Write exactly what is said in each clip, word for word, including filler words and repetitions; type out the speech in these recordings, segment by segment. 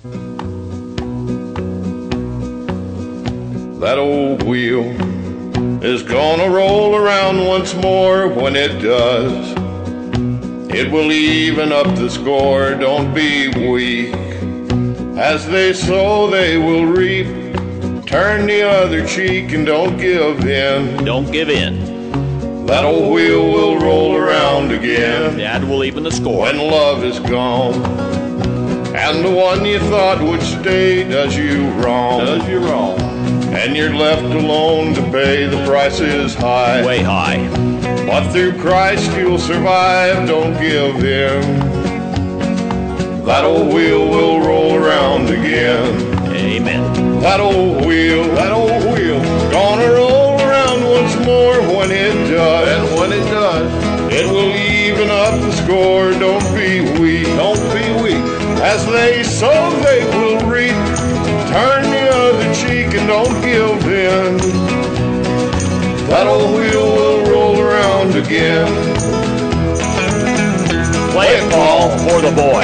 That old wheel is gonna roll around once more. When it does, it will even up the score. Don't be weak. As they sow, they will reap. Turn the other cheek and don't give in. Don't give in. That old wheel will roll around again. Dad will even the score. When love is gone, and the one you thought would stay does you wrong. Does you wrong. And you're left alone to pay. The price is high. Way high. But through Christ you'll survive. Don't give in. That old wheel will roll around again. Amen. That old wheel, that old wheel, gonna roll around once more. When it does, and when it does, it will even up the score. Don't be weak, don't be weak. As they sow, they will reap. Turn the other cheek and don't give in. That old wheel will roll around again. Play it, Paul, for the boy.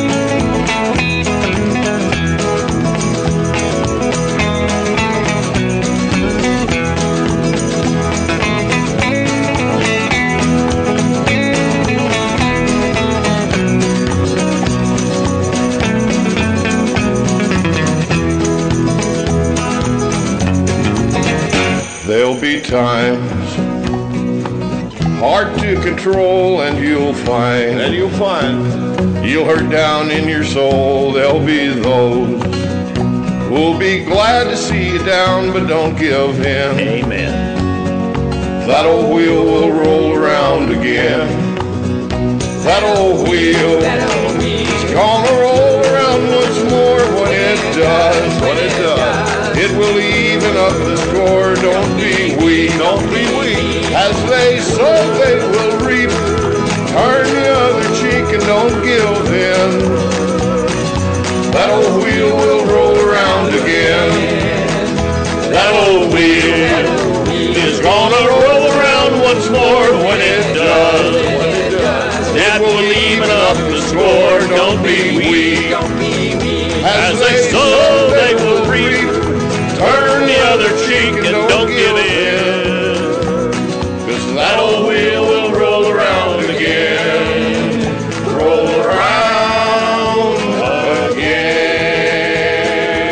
There'll be times hard to control, and you'll find, and you'll find, you'll hurt down in your soul. There'll be those who'll be glad to see you down, but don't give in. Amen. That old wheel will roll around again. That old wheel, is gonna roll around once more. When it does, when it does, it will even up the score. Don't be weak, don't be weak. As they sow, they will reap. Turn the other cheek and don't give in. That old wheel will roll around again. That old wheel is gonna roll around once more. When it does, when it does, it will even up the score. Don't be weak. As they sow, they will reap. Turn the other cheek and don't give in. 'Cause that old wheel will roll around again. Roll around again.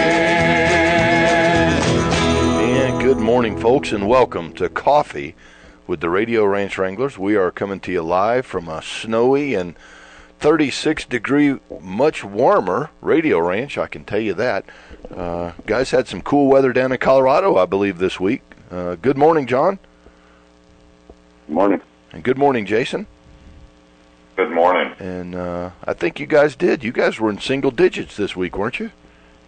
And good morning, folks, and welcome to Coffee with the Radio Ranch Wranglers. We are coming to you live from a snowy and thirty-six degree, much warmer Radio Ranch, I can tell you that. Uh, guys had some cool weather down in Colorado, I believe, this week. Uh, good morning, John. Good morning. And good morning, Jason. Good morning. And uh, I think you guys did. You guys were in single digits this week, weren't you?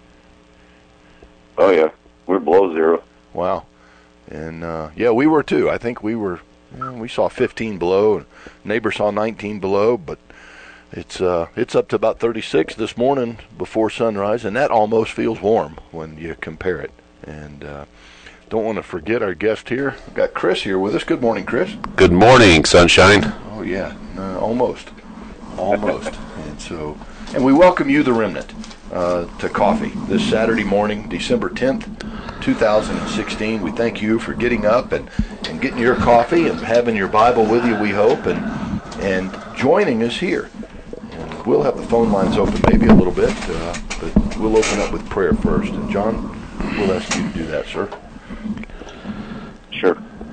Oh, yeah. We're below zero. Wow. And, uh, yeah, we were, too. I think we were, you know, we saw fifteen below. Neighbor saw nineteen below, but It's uh, it's up to about thirty-six this morning before sunrise, and that almost feels warm when you compare it. And uh, don't want to forget our guest here. We've got Chris here with us. Good morning, Chris. Good morning, sunshine. Oh yeah, uh, almost, almost. and so, and we welcome you, the remnant, uh, to coffee this Saturday morning, December tenth, two thousand sixteen. We thank you for getting up and, and getting your coffee and having your Bible with you. We hope and and joining us here. We'll have the phone lines open maybe a little bit, uh, but we'll open up with prayer first. And John, we'll ask you to do that, sir. Sure.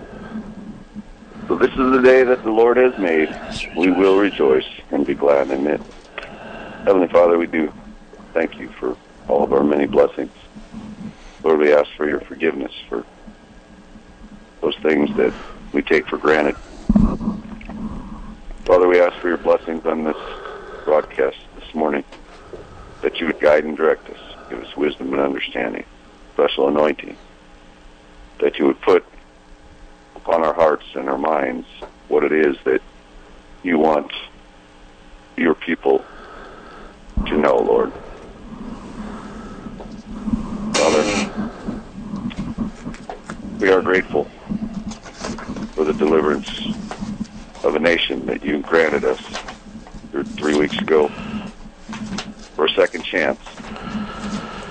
So this is the day that the Lord has made. We will rejoice and be glad in it. Heavenly Father, we do thank you for all of our many blessings. Lord, we ask for your forgiveness for those things that we take for granted. Father, we ask for your blessings on this broadcast this morning, that you would guide and direct us, give us wisdom and understanding, special anointing, that you would put upon our hearts and our minds what it is that you want your people to know, Lord. Father, we are grateful for the deliverance of a nation that you granted us three weeks ago for a second chance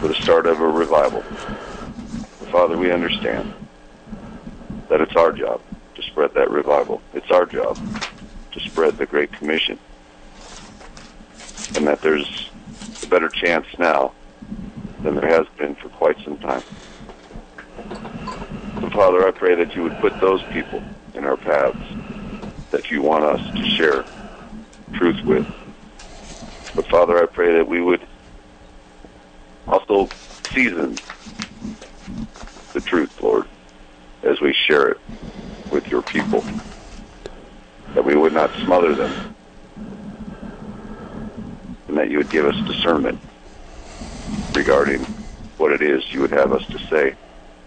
for the start of a revival. Father, we understand that it's our job to spread that revival. It's our job to spread the Great Commission. And that there's a better chance now than there has been for quite some time. So, Father, I pray that you would put those people in our paths that you want us to share truth with. But, Father, I pray that we would also season the truth, Lord, as we share it with your people, that we would not smother them, and that you would give us discernment regarding what it is you would have us to say.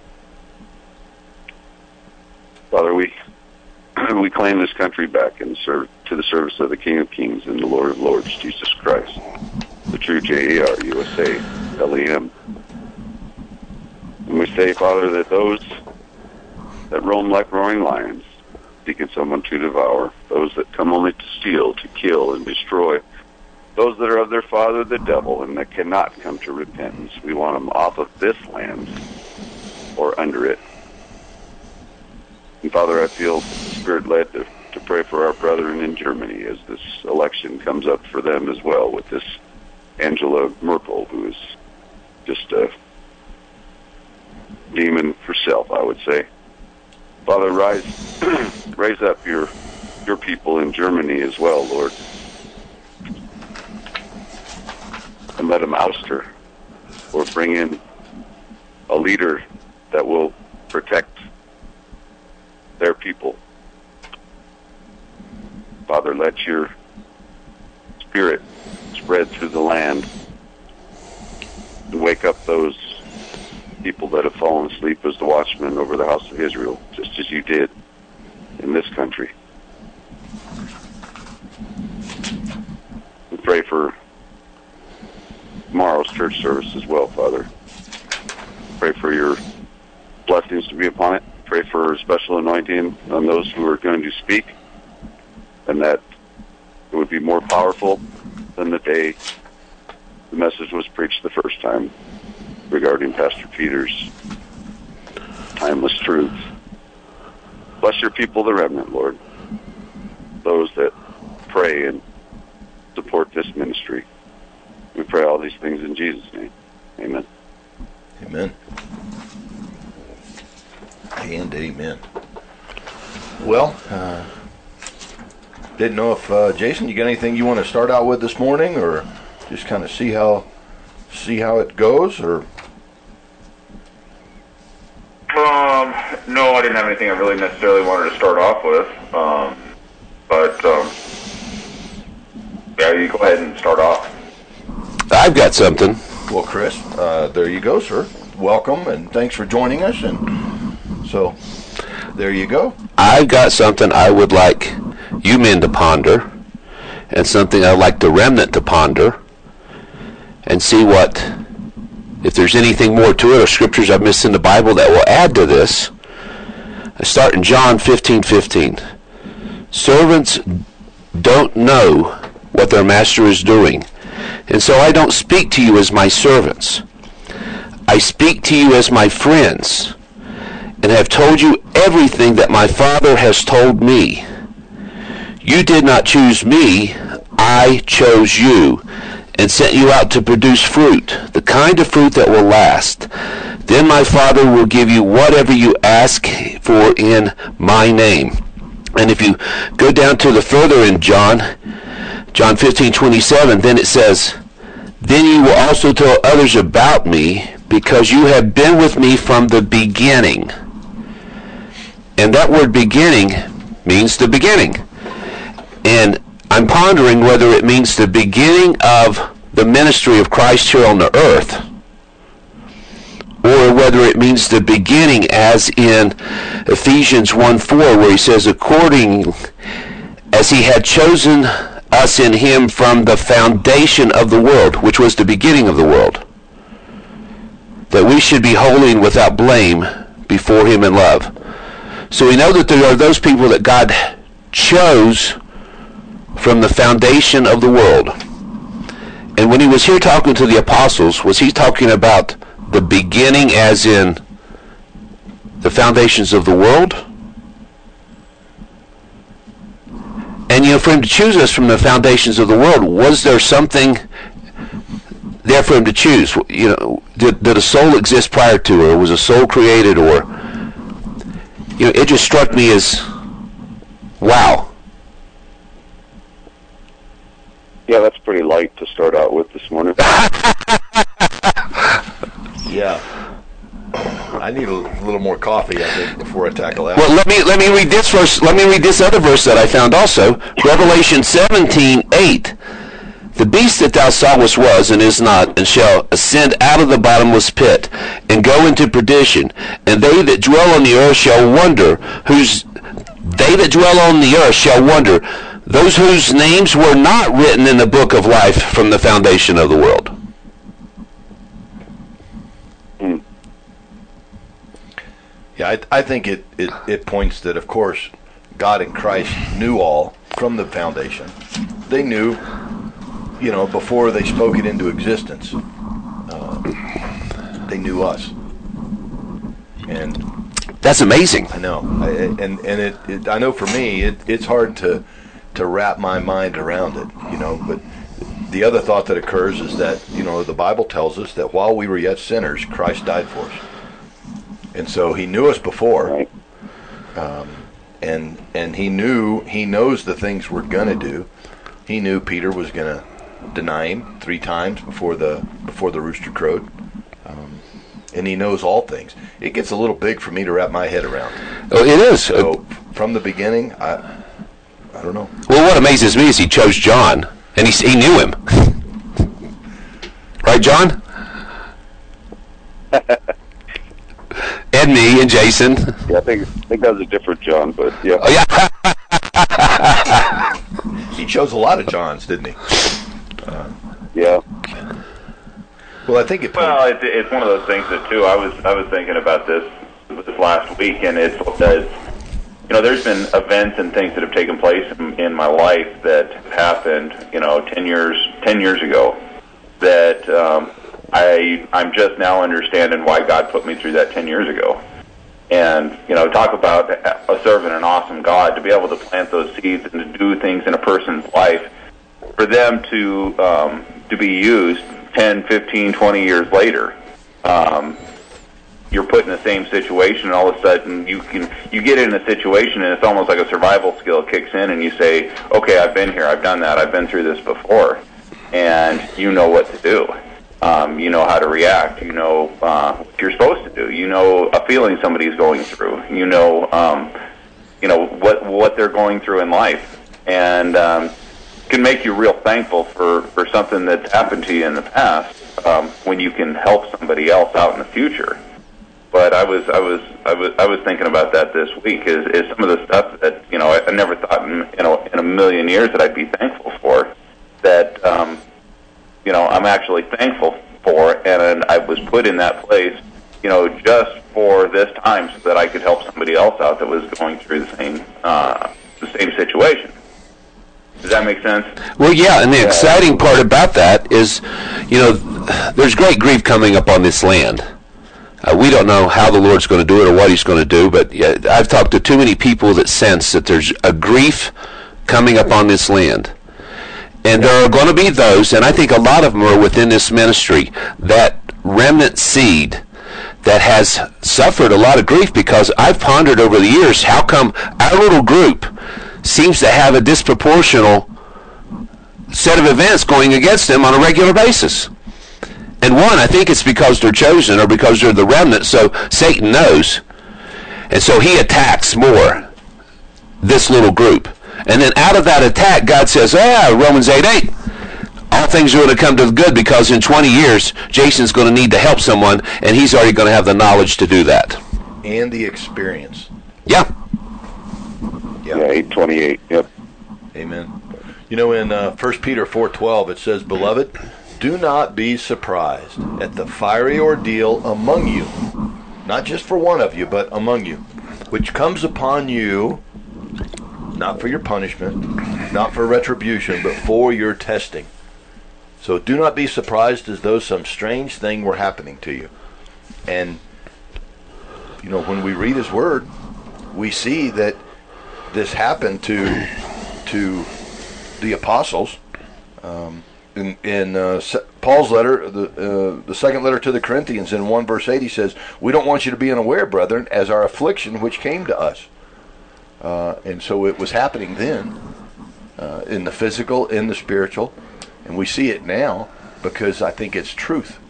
Father, we we claim this country back in serv- to the service of the King of Kings and the Lord of Lords, Jesus Christ, the true J A R U S A L E M. And we say, Father, that those that roam like roaring lions, seeking someone to devour, those that come only to steal, to kill, and destroy, those that are of their father the devil and that cannot come to repentance, we want them off of this land or under it. And Father, I feel Spirit-led to, to pray for our brethren in Germany as this election comes up for them as well, with this Angela Merkel, who is just a demon herself, I would say. Father, rise, raise up your your people in Germany as well, Lord, and let them oust her, or bring in a leader that will protect their people. Father, let your Spirit spread through the land and wake up those people that have fallen asleep as the watchmen over the house of Israel, just as you did in this country. We pray for tomorrow's church service as well, Father. Pray for your blessings to be upon it. Pray for a special anointing on those who are going to speak, and that it would be more powerful than the day the message was preached the first time regarding Pastor Peter's timeless truth. Bless your people, the remnant, Lord, those that pray and support this ministry. We pray all these things in Jesus' name. Amen. Amen. And amen. Well, uh, didn't know if, uh, Jason, you got anything you want to start out with this morning, or just kind of see how see how it goes, or... Um, no, I didn't have anything I really necessarily wanted to start off with. Um, but, um, yeah, you go ahead and start off. I've got something. Well, Chris, uh, there you go, sir. Welcome, and thanks for joining us. And so, there you go. I've got something I would like you men to ponder, and something I'd like the remnant to ponder, and see what, if there's anything more to it, or scriptures I've missed in the Bible that will add to this. I start in John fifteen fifteen. Servants don't know what their master is doing, and so I don't speak to you as my servants. I speak to you as my friends, and have told you everything that my Father has told me. You did not choose me, I chose you, and sent you out to produce fruit, the kind of fruit that will last. Then my Father will give you whatever you ask for in my name. And if you go down to the further in John, John fifteen twenty-seven, then it says, then you will also tell others about me, because you have been with me from the beginning. And that word beginning means the beginning. And I'm pondering whether it means the beginning of the ministry of Christ here on the earth, or whether it means the beginning as in Ephesians one four, where he says, according as he had chosen us in him from the foundation of the world, which was the beginning of the world, that we should be holy and without blame before him in love. So we know that there are those people that God chose from the foundation of the world. And when he was here talking to the apostles, was he talking about the beginning as in the foundations of the world? And, you know, for him to choose us from the foundations of the world, was there something there for him to choose? You know, did, did a soul exist prior to, or was a soul created, or, you know, it just struck me as, wow. Yeah, that's pretty light to start out with this morning. Yeah. I need a little more coffee, I think, before I tackle that. Well, let me let me read this verse. Let me read this other verse that I found also. Revelation seventeen eight. The beast that thou sawest was and is not, and shall ascend out of the bottomless pit, and go into perdition. And they that dwell on the earth shall wonder, whose they that dwell on the earth shall wonder, those whose names were not written in the book of life from the foundation of the world. Mm. Yeah, I, I think it, it, it points that, of course, God and Christ knew all from the foundation. They knew, you know, before they spoke it into existence. Uh, they knew us. And that's amazing. I know. I, and and it, it, I know for me, it, it's hard to to wrap my mind around it, you know, but the other thought that occurs is that, you know, the Bible tells us that while we were yet sinners, Christ died for us. And so he knew us before, um, and and he knew, he knows the things we're going to do. He knew Peter was going to deny him three times before the before the rooster crowed. Um, and he knows all things. It gets a little big for me to wrap my head around. Oh, it is. So from the beginning, I I don't know. Well, what amazes me is he chose John, and he he knew him. Right, John? And me and Jason. Yeah, I think I think that was a different John, but yeah. Oh, yeah. He chose a lot of Johns, didn't he? Uh, yeah. Well, I think it. Well, it, it's one of those things that too. I was I was thinking about this this last week, and it's that, you know, there's been events and things that have taken place in, in my life that happened, you know, ten years ten years ago, that um, I I'm just now understanding why God put me through that ten years ago. And, you know, talk about a serving an awesome God, to be able to plant those seeds and to do things in a person's life, for them to um, to be used ten, fifteen, twenty years later. Um, you're put in the same situation, and all of a sudden you can you get in a situation, and it's almost like a survival skill kicks in, and you say, okay, I've been here, I've done that, I've been through this before, and you know what to do. Um, you know how to react. You know uh, what you're supposed to do. You know a feeling somebody's going through. You know, um, you know what what they're going through in life, and um, can make you real thankful for, for something that's happened to you in the past, um, when you can help somebody else out in the future. But I was I was I was I was thinking about that this week. Is, is some of the stuff that, you know, I, I never thought in, you know in a million years that I'd be thankful for. That um, you know I'm actually thankful for, and I was put in that place, you know, just for this time, so that I could help somebody else out that was going through the same uh, the same situation. Does that make sense? Well, yeah, and the Yeah. exciting part about that is, you know, there's great grief coming up on this land. Uh, we don't know how the Lord's going to do it or what he's going to do, but uh, I've talked to too many people that sense that there's a grief coming up on this land. And there are going to be those, and I think a lot of them are within this ministry, that remnant seed that has suffered a lot of grief, because I've pondered over the years, how come our little group seems to have a disproportional set of events going against them on a regular basis. And one, I think it's because they're chosen, or because they're the remnant, so Satan knows. And so he attacks more this little group. And then out of that attack, God says, ah, Romans eight eight, all things are going to come to the good, because in twenty years, Jason's going to need to help someone, and he's already going to have the knowledge to do that. And the experience. Yeah. Yeah, eight twenty-eight. Yep. Amen. You know, in uh, First Peter four twelve, it says, Beloved, do not be surprised at the fiery ordeal among you, not just for one of you, but among you, which comes upon you, not for your punishment, not for retribution, but for your testing. So do not be surprised as though some strange thing were happening to you. And, you know, when we read his word, we see that this happened to to the apostles. Um, in in uh, Paul's letter, the uh, the second letter to the Corinthians, in one verse eight, he says, "We don't want you to be unaware, brethren, as our affliction which came to us." Uh, and so it was happening then, uh, in the physical, in the spiritual, and we see it now because I think it's truth.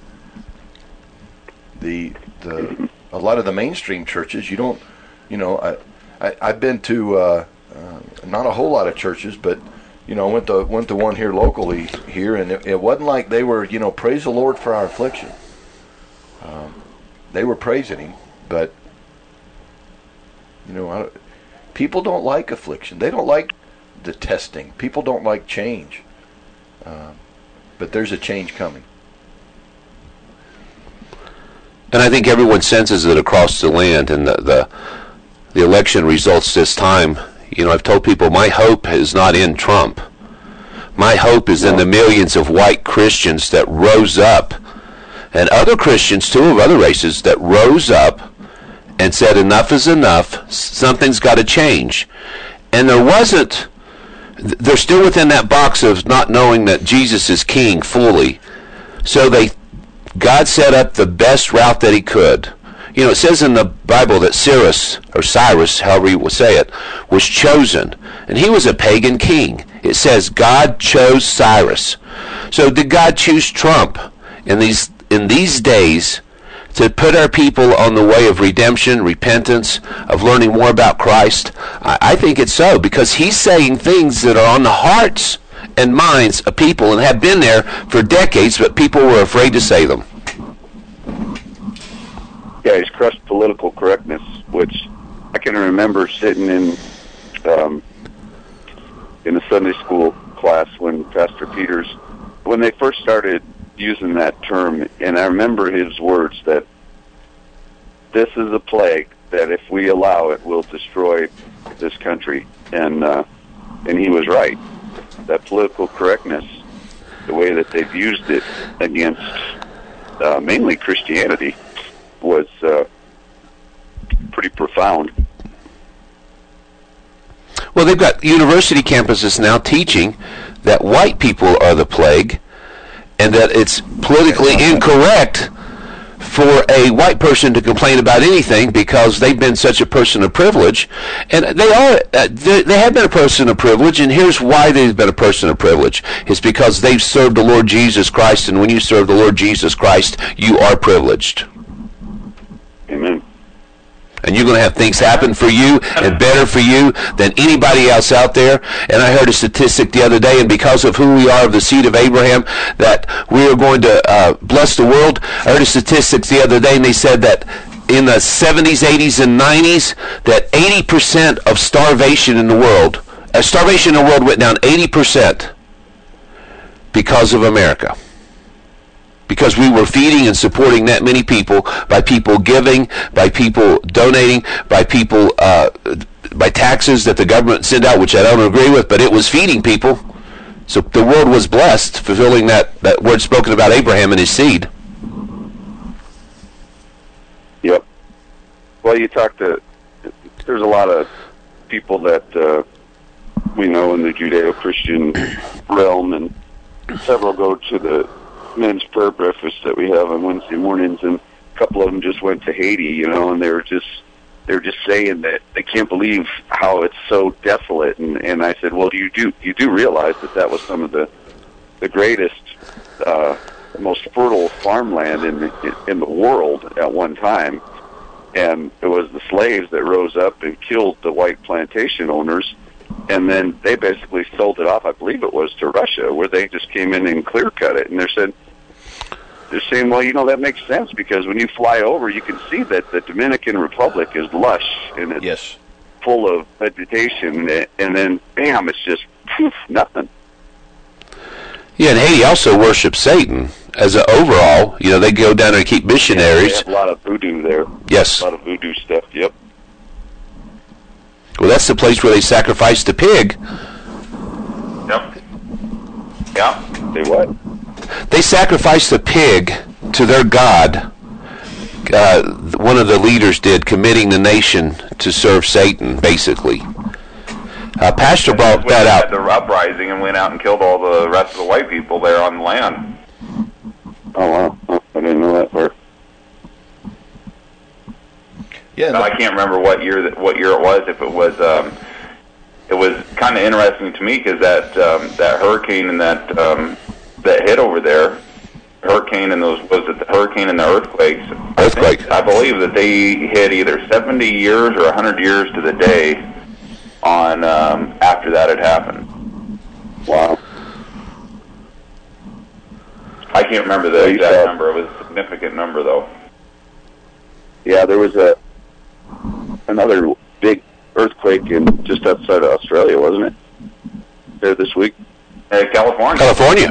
The the a lot of the mainstream churches, you don't, you know, I, I I've been to uh, uh, not a whole lot of churches, but you know, went to went to one here locally here, and it, it wasn't like they were, you know, praise the Lord for our affliction. Um, they were praising Him, but you know, I, people don't like affliction. They don't like the testing. People don't like change. Uh, but there's a change coming. And I think everyone senses it across the land, and the, the the election results this time. You know, I've told people my hope is not in Trump. My hope is in the millions of white Christians that rose up, and other Christians too of other races that rose up and said enough is enough. Something's got to change. And there wasn't. They're still within that box of not knowing that Jesus is King fully. So they. God set up the best route that He could. You know, it says in the Bible that Cyrus, or Cyrus, however you will say it, was chosen. And he was a pagan king. It says God chose Cyrus. So did God choose Trump in these in these days to put our people on the way of redemption, repentance, of learning more about Christ? I, I think it's so, because He's saying things that are on the hearts and minds of people and have been there for decades, but people were afraid to say them. Yeah, He's crushed political correctness, which I can remember sitting in um, in a Sunday school class when Pastor Peters, when they first started using that term, and I remember his words that this is a plague that if we allow it will destroy this country, and uh, and he was right. That political correctness, the way that they've used it against uh, mainly Christianity, was uh, pretty profound. Well, they've got university campuses now teaching that white people are the plague, and that it's politically incorrect for a white person to complain about anything because they've been such a person of privilege. And they are, uh, they, they have been a person of privilege, and here's why they've been a person of privilege. It's because they've served the Lord Jesus Christ, and when you serve the Lord Jesus Christ, you are privileged. Amen. And you're going to have things happen for you and better for you than anybody else out there. And I heard a statistic the other day, and because of who we are, of the seed of Abraham, that we are going to uh, bless the world. I heard a statistic the other day, and they said that in the seventies, eighties, and nineties, that eighty percent of starvation in the world, uh, starvation in the world went down eighty percent because of America. Because we were feeding and supporting that many people, by people giving, by people donating, by people, uh, by taxes that the government sent out, which I don't agree with, but it was feeding people. So the world was blessed, fulfilling that, that word spoken about Abraham and his seed. Yep. Well, you talk to, there's a lot of people that uh, we know in the Judeo-Christian realm, and several go to the men's prayer breakfast that we have on Wednesday mornings, and a couple of them just went to Haiti, you know, and they were just they were just saying that they can't believe how it's so desolate. And, and I said, well, you do you do realize that that was some of the the greatest, uh, most fertile farmland in the, in the world at one time, and it was the slaves that rose up and killed the white plantation owners. And then they basically sold it off, I believe it was, to Russia, where they just came in and clear-cut it. And they're saying, they're saying, well, you know, that makes sense, because when you fly over, you can see that the Dominican Republic is lush, and it's yes. full of vegetation. And then, bam, it's just poof, nothing. Yeah, and Haiti also worships Satan as an overall. You know, they go down there and keep missionaries. Yeah, they have a lot of voodoo there. Yes. A lot of voodoo stuff, yep. Well, that's the place where they sacrificed the pig. Yep. Yeah. Say what? they sacrificed the pig to their god. Uh, one of the leaders did, committing the nation to serve Satan, basically. Uh, Pastor brought that out. Had the uprising and went out and killed all the rest of the white people there on the land. Oh, wow. Oh, I didn't know that part. Yeah, no, I can't remember what year that what year it was. If it was, um, it was kind of interesting to me because that um, that hurricane and that um, that hit over there, hurricane and those was it the hurricane and the earthquakes? Earthquake. I, I believe that they hit either seventy years or a hundred years to the day on um, after that had happened. Wow. I can't remember the So you exact said- number. It was a significant number, though. Yeah, there was a another big earthquake in just outside of Australia, wasn't it? There this week. Uh, California. California.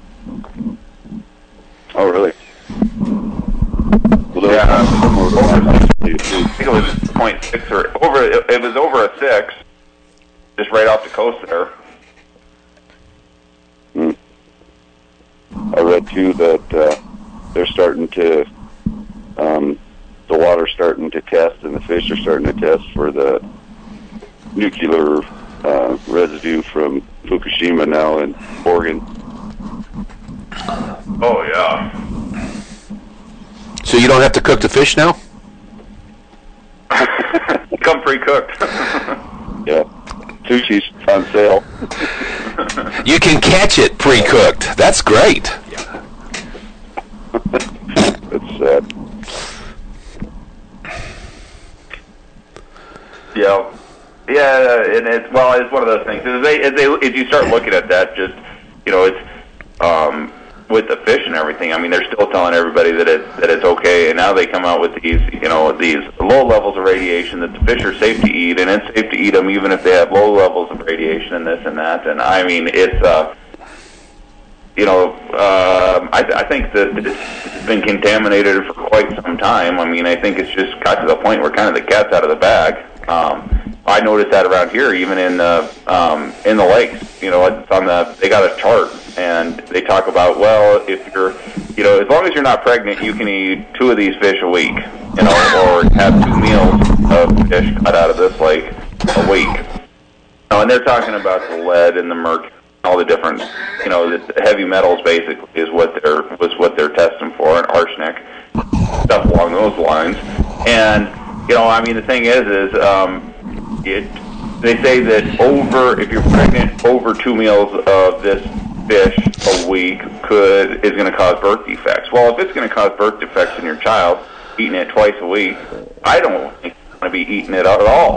Oh, really? Well, Yeah. I there- think it was point six or over. It, it was over a six, just right off the coast there. Hmm. I read too that uh, they're starting to, um, the water's starting to test and the fish are starting to test for the nuclear uh, residue from Fukushima now in Oregon. Oh yeah. So you don't have to cook the fish now? Come pre-cooked. Yeah, sushi's on sale. You can catch it pre-cooked. That's great. It's sad. Yeah, yeah, and it's well, it's one of those things. As they, as they, as you start looking at that, just you know, it's um, with the fish and everything. I mean, they're still telling everybody that it that it's okay, and now they come out with these, you know, these low levels of radiation that the fish are safe to eat, and it's safe to eat them even if they have low levels of radiation and this and that. And I mean, it's uh, you know, uh, I, I think that it's been contaminated for quite some time. I mean, I think it's just got to the point where kind of the cat's out of the bag. Um, I noticed that around here, even in the um, in the lakes. You know, it's on the they got a chart, and they talk about, well, if you're, you know, as long as you're not pregnant, you can eat two of these fish a week, you know, or have two meals of fish cut out of this lake a week. Oh, and they're talking about the lead and the mercury, all the different, you know, the heavy metals basically is what they're was what they're testing for, and arsenic, stuff along those lines, and. You know, I mean, the thing is, is um, it. They say that over, if you're pregnant, over two meals of this fish a week could is going to cause birth defects. Well, if it's going to cause birth defects in your child, eating it twice a week, I don't think you're going to be eating it at all.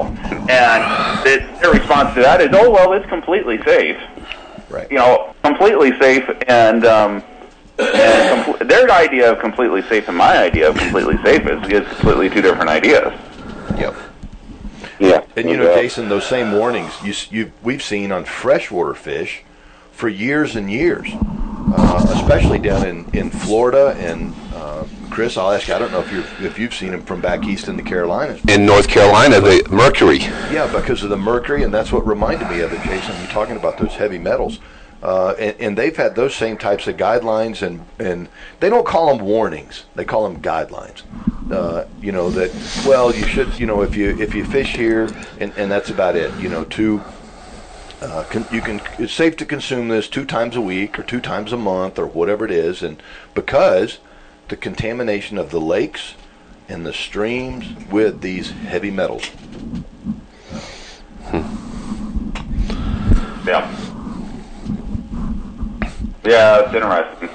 And it, their response to that is, oh well, it's completely safe. Right. You know, completely safe and. Um, And compl- their idea of completely safe and my idea of completely safe is, is completely two different ideas. Yep. Yeah. And you know, Jason, those same warnings you, you we've seen on freshwater fish for years and years, uh, especially down in, in Florida. And uh, Chris, I'll ask you, I don't know if you if you've seen them from back east in the Carolinas. In North Carolina, the mercury. Yeah, because of the mercury, and that's what reminded me of it, Jason. You're talking about those heavy metals. Uh, and, and they've had those same types of guidelines, and, and they don't call them warnings; they call them guidelines. Uh, you know that well, you should, you know, if you if you fish here, and, and that's about it. You know, two, uh, con, you can it's safe to consume this two times a week or two times a month or whatever it is, and because the contamination of the lakes and the streams with these heavy metals. Yeah. Yeah, it's interesting.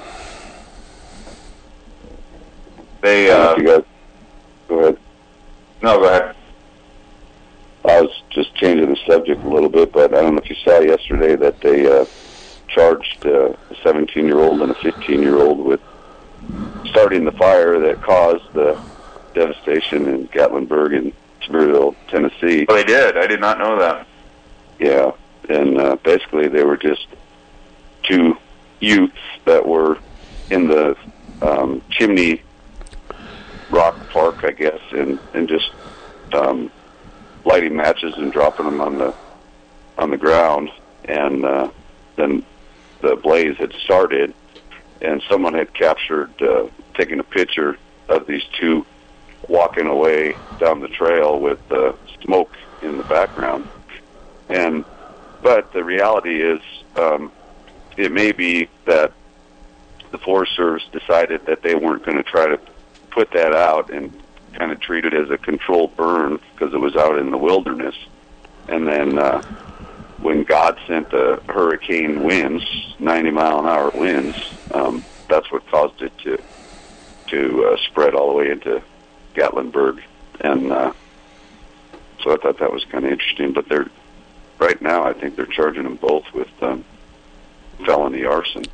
They, uh... You guys, go ahead. No, go ahead. I was just changing the subject a little bit, but I don't know if you saw yesterday that they uh, charged uh, a seventeen-year-old and a fifteen-year-old with starting the fire that caused the devastation in Gatlinburg and Sevierville, Tennessee. Oh, they did. I did not know that. Yeah, and uh, basically they were just two youths that were in the um, Chimney Rock Park, I guess, and, and just um, lighting matches and dropping them on the on the ground, and uh, then the blaze had started, and someone had captured, uh, taking a picture of these two walking away down the trail with uh, smoke in the background. And but the reality is, um, it may be that the Forest Service decided that they weren't going to try to put that out and kind of treat it as a controlled burn because it was out in the wilderness. And then uh, when God sent the hurricane winds, ninety mile an hour winds, um, that's what caused it to to uh, spread all the way into Gatlinburg. And uh, so I thought that was kind of interesting. But they're right now, I think they're charging them both with um, felony arson.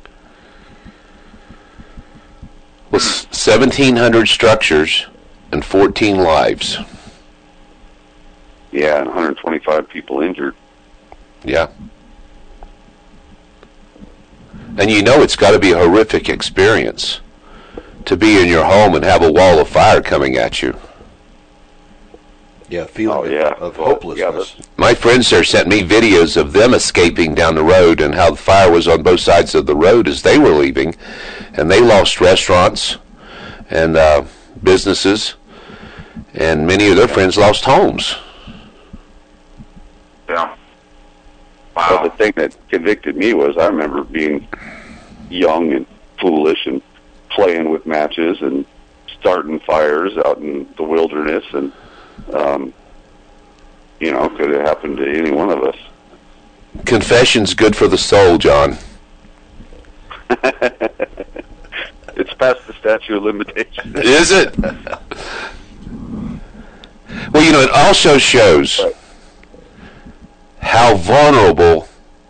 With seventeen hundred structures and fourteen lives. Yeah, and one hundred twenty-five people injured. Yeah. And you know it's got to be a horrific experience to be in your home and have a wall of fire coming at you. Yeah, feeling Oh, yeah. of Well, hopelessness. yeah, My friends there sent me videos of them escaping down the road and how the fire was on both sides of the road as they were leaving. And they lost restaurants and uh, businesses, and many of their friends lost homes. Yeah. But Wow. the thing that convicted me was I remember being young and foolish and playing with matches and starting fires out in the wilderness, and um, you know, could have happened to any one of us. Confession's good for the soul, John. It's past the statute of limitations. Is it? Well, you know, it also shows Right. how vulnerable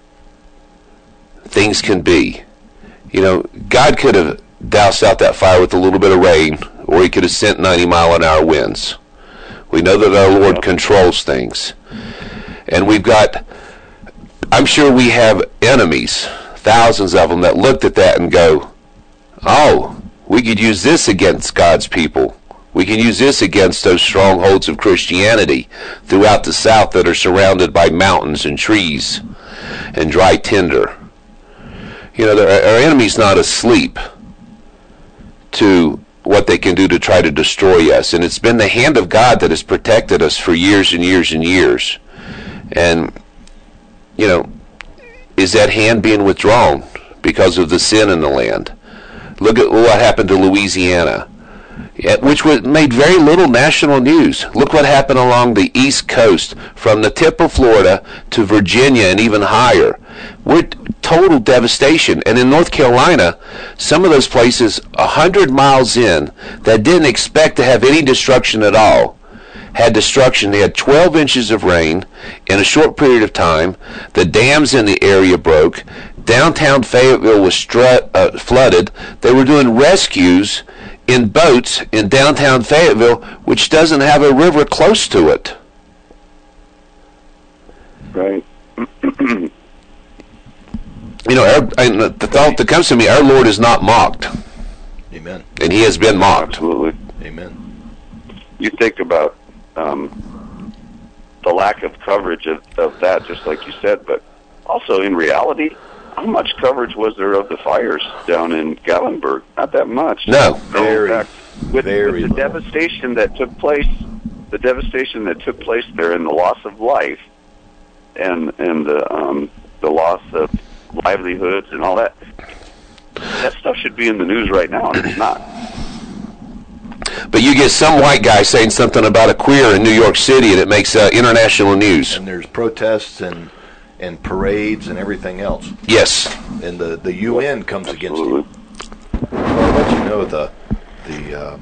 things can be. You know, God could have doused out that fire with a little bit of rain, or he could have sent ninety mile an hour winds. We know that our Lord controls things. And we've got, I'm sure we have enemies, thousands of them, that looked at that and go, oh, we could use this against God's people. We can use this against those strongholds of Christianity throughout the South that are surrounded by mountains and trees and dry tinder. You know, our enemy's not asleep to what they can do to try to destroy us. And it's been the hand of God that has protected us for years and years and years. And, you know, is that hand being withdrawn because of the sin in the land? Look at what happened to Louisiana, which was made very little national news. Look what happened along the East Coast, from the tip of Florida to Virginia and even higher. We're total devastation. And in North Carolina, some of those places a hundred miles in that didn't expect to have any destruction at all had destruction. They had twelve inches of rain in a short period of time. The dams in the area broke. Downtown Fayetteville was stru- uh, flooded. They were doing rescues in boats in downtown Fayetteville, which doesn't have a river close to it. Right. You know, our, and the thought that comes to me, our Lord is not mocked, Amen. and he has been mocked. Absolutely. Amen. You think about um, the lack of coverage of, of that, just like you said, but also in reality, how much coverage was there of the fires down in Gatlinburg? Not that much. No. Very, in fact, with, very with the little. devastation that took place, the devastation that took place there, and the loss of life, and and the um, the loss of livelihoods and all that. That stuff should be in the news right now, and it's not. But you get some white guy saying something about a queer in New York City, and it makes uh, international news. And there's protests and and parades and everything else. Yes. And the, the U N comes against Absolutely. you. I'll let you know the the uh,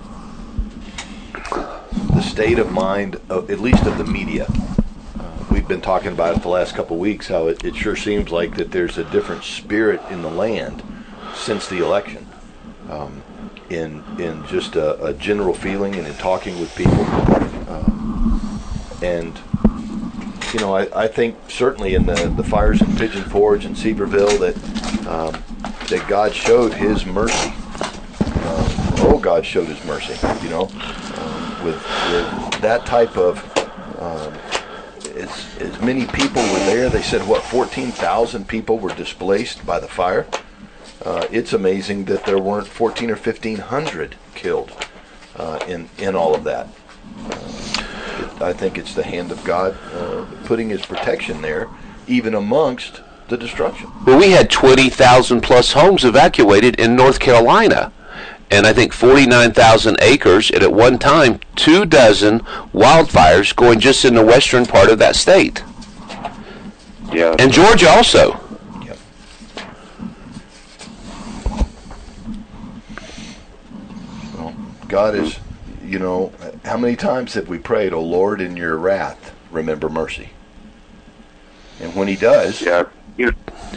the state of mind, of, at least of the media. Uh, we've been talking about it the last couple of weeks, how it, it sure seems like that there's a different spirit in the land since the election. Um, in in just a, a general feeling and in talking with people. Um, and, you know, I, I think certainly in the, the fires in Pigeon Forge and Seaverville that um, that God showed his mercy. Um, oh, God showed his mercy, you know, um, with, with that type of, um, as, as many people were there. They said, what, fourteen thousand people were displaced by the fire. uh, it's amazing that there weren't fourteen or fifteen hundred killed uh, in in all of that. Uh, I think it's the hand of God uh, putting His protection there, even amongst the destruction. Well, we had twenty thousand plus homes evacuated in North Carolina, and I think forty-nine thousand acres, and at one time, two dozen wildfires going just in the western part of that state. Yeah. And Georgia also. Yep. Well, God is, you know, how many times have we prayed, "O Lord, in your wrath, remember mercy"? And when He does, Yeah. You,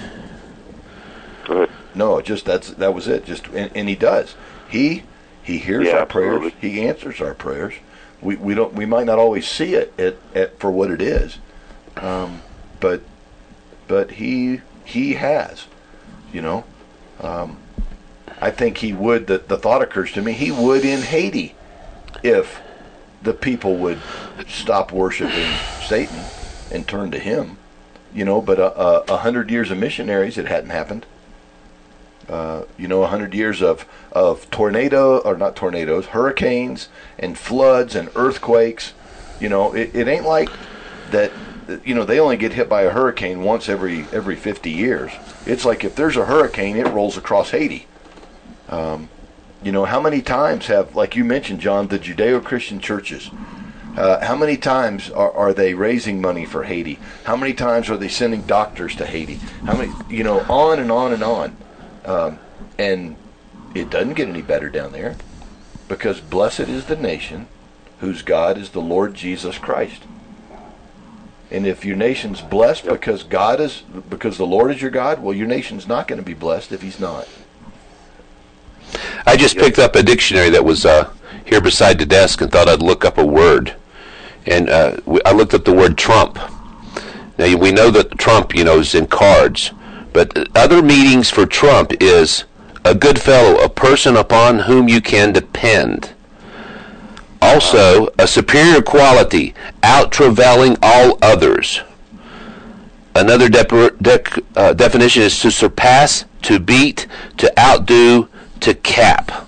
go ahead. no, just that's that was it. Just and, and He does. He He hears Yeah, our prayers. absolutely. He answers our prayers. We we don't we might not always see it at, at for what it is, um, but but He He has, you know. Um, I think He would. The, the thought occurs to me. He would in Haiti, if the people would stop worshiping Satan and turn to Him. You know, but a, a, a hundred years of missionaries, it hadn't happened. Uh, you know, a hundred years of, of tornado, or not tornadoes, hurricanes and floods and earthquakes. You know, it, it ain't like that, you know, they only get hit by a hurricane once every every fifty years. It's like if there's a hurricane, it rolls across Haiti. Um, you know, how many times have, like you mentioned, John, the Judeo-Christian churches, Uh, how many times are, are they raising money for Haiti? How many times are they sending doctors to Haiti? How many, you know, on and on and on. Um, and it doesn't get any better down there, because blessed is the nation whose God is the Lord Jesus Christ. And if your nation's blessed because God is, because the Lord is your God, well, your nation's not going to be blessed if He's not. I just picked up a dictionary that was uh, here beside the desk and thought I'd look up a word. And uh, I looked up the word Trump. Now, we know that Trump, you know, is in cards. But other meanings for Trump is a good fellow, a person upon whom you can depend. Also, a superior quality, out-traveling all others. Another de- de- uh, definition is to surpass, to beat, to outdo, to cap.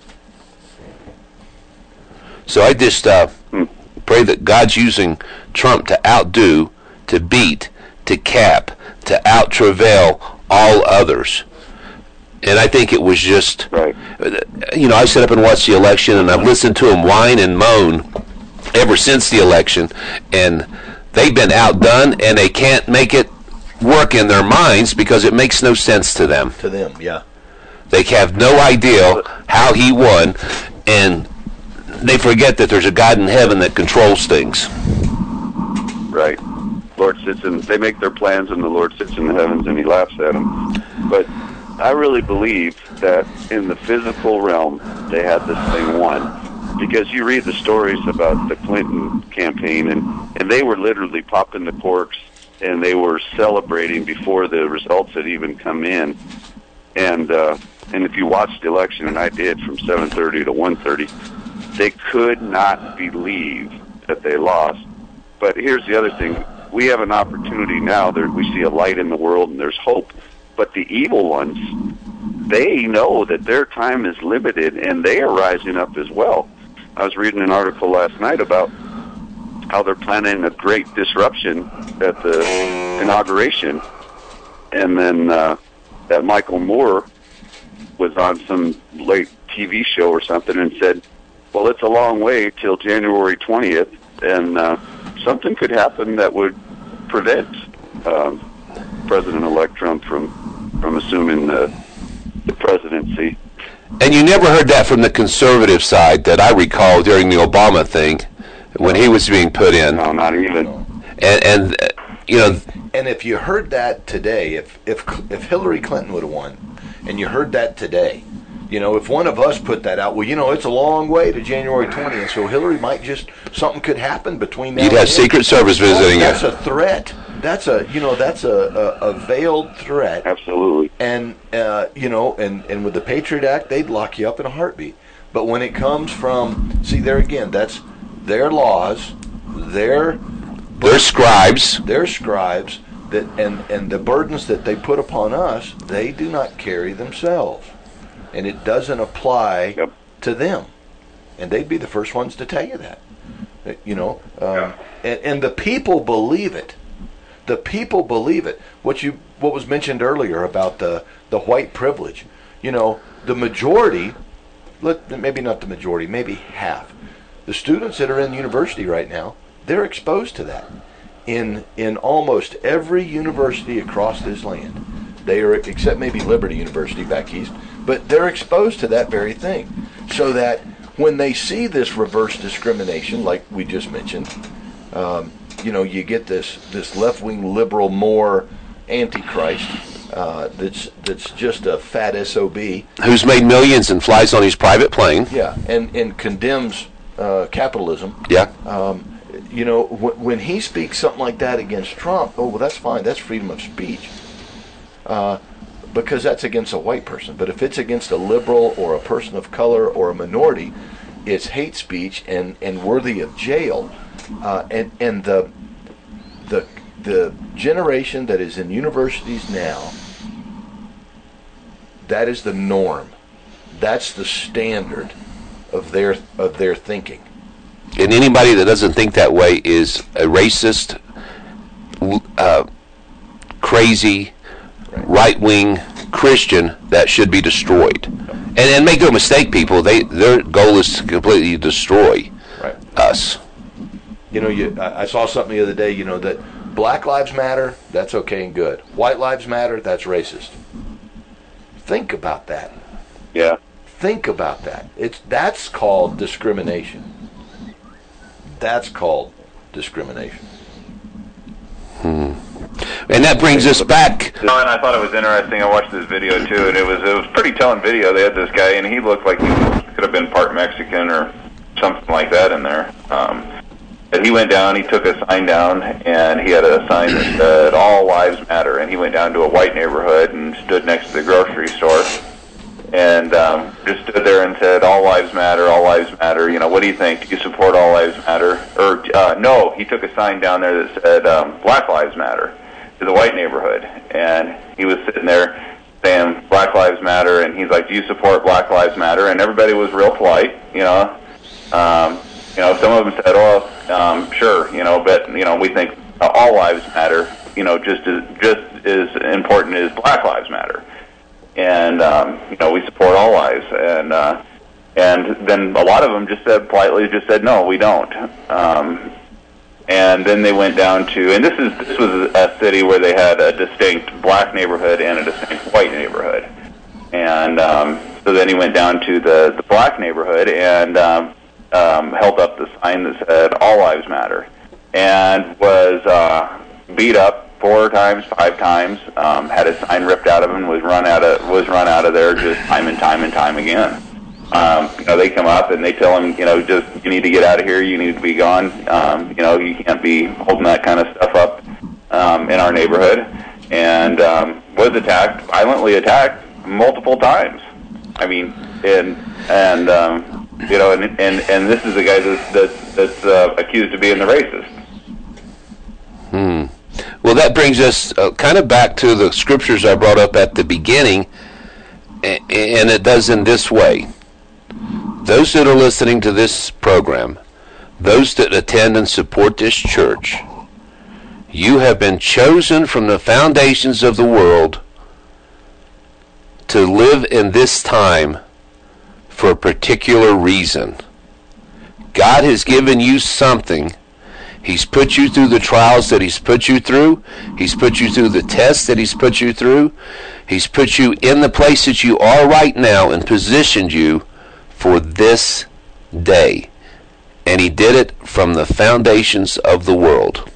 So I just uh, pray that God's using Trump to outdo, to beat, to cap, to out-travail all others. And I think it was just, Right. you know, I sit up and watch the election, and I've listened to him whine and moan ever since the election, and they've been outdone, and they can't make it work in their minds because it makes no sense to them. To them, yeah. They have no idea how he won, and they forget that there's a God in heaven that controls things. Right. Lord sits in, they make their plans, and the Lord sits in the heavens and He laughs at them. But I really believe that in the physical realm, they had this thing won. Because you read the stories about the Clinton campaign, and, and they were literally popping the corks, and they were celebrating before the results had even come in. And uh, and if you watched the election, and I did, from seven thirty to one thirty, they could not believe that they lost. But here's the other thing. We have an opportunity now. There, we see a light in the world, and there's hope. But the evil ones, they know that their time is limited, and they are rising up as well. I was reading an article last night about how they're planning a great disruption at the inauguration. And then uh, that Michael Moore was on some late T V show or something and said, well, it's a long way till January twentieth, and uh, something could happen that would prevent um, President-elect Trump from, from assuming the, the presidency. And you never heard that from the conservative side that I recall during the Obama thing when he was being put in. No, not even. And, and uh, you know, And if you heard that today, if if if Hillary Clinton would have won, and you heard that today, you know, if one of us put that out, well, you know, it's a long way to January twentieth, so Hillary might just, something could happen between now you'd and have then. Secret Service visiting That's you. a threat. That's a, you know, that's a, a, a veiled threat. Absolutely. And, uh, you know, and, and with the Patriot Act, they'd lock you up in a heartbeat. But when it comes from, see, there again, that's their laws, their They're scribes. their scribes, that and and the burdens that they put upon us, they do not carry themselves, and it doesn't apply Yep. to them, and they'd be the first ones to tell you that. You know, um, Yeah. and, and the people believe it. The people believe it. What you what was mentioned earlier about the the white privilege. You know, the majority, let maybe not the majority, maybe half. The students that are in university right now, they're exposed to that. In in almost every university across this land, they are, except maybe Liberty University back east, but they're exposed to that very thing. So that when they see this reverse discrimination, like we just mentioned, um, you know, you get this this left-wing liberal more antichrist uh, that's that's just a fat S O B. Who's made millions and flies on his private plane. Yeah, and, and condemns uh, capitalism. Yeah. Um, you know, w- when he speaks something like that against Trump, oh, well, that's fine. That's freedom of speech. Uh, because that's against a white person. But if it's against a liberal or a person of color or a minority, it's hate speech and, and worthy of jail. Uh, and and the the the generation that is in universities now, that is the norm. That's the standard of their of their thinking. And anybody that doesn't think that way is a racist, uh, crazy, right-wing Christian that should be destroyed. And, and make no mistake, people, they their goal is to completely destroy Right. us. You know, you I I saw something the other day, you know, that Black Lives Matter, that's okay and good. White Lives Matter, that's racist. Think about that. Yeah. Think about that. It's that's called discrimination. That's called discrimination. Hmm. And that brings us back. No, and I thought it was interesting. I watched this video too, and it was it was a pretty telling video. They had this guy, and he looked like he could have been part Mexican or something like that in there. Um, but he went down, he took a sign down, and he had a sign that said "All Lives Matter." And he went down to a white neighborhood and stood next to the grocery store, and um, just stood there and said, "All lives matter, all lives matter. You know, what do you think? Do you support all lives matter?" Or uh, no, he took a sign down there that said um, "Black Lives Matter" to the white neighborhood, and he was sitting there saying Black Lives Matter, and he's like, "Do you support Black Lives Matter?" And everybody was real polite, you know. Um, you know, some of them said, "Oh, um, sure," you know, but you know, we think uh, all lives matter, you know, just as just as important as Black Lives Matter. And um, you know, we support all lives, and uh, and then a lot of them just said politely, just said no, we don't. Um, and then they went down to, and this is this was a city where they had a distinct black neighborhood and a distinct white neighborhood, and um, so then he went down to the the black neighborhood and um, um, held up the sign that said "All Lives Matter," and was uh, beat up four times, five times, um, had his sign ripped out of him, was run out of was run out of there just time and time and time again. Um, you know, they come up and they tell him, you know, just you need to get out of here. You need to be gone. Um, you know, you can't be holding that kind of stuff up um, in our neighborhood. And um, was attacked, violently attacked multiple times. I mean, and and um, you know, and and and this is the guy that's that's, that's uh, accused of being the racist. Hmm. Well, that brings us uh, kind of back to the scriptures I brought up at the beginning, and, and it does in this way. Those that are listening to this program, those that attend and support this church, you have been chosen from the foundations of the world to live in this time for a particular reason. God has given you something. He's put you through the trials that he's put you through. He's put you through the tests that he's put you through. He's put you in the place that you are right now and positioned you for this day. And he did it from the foundations of the world.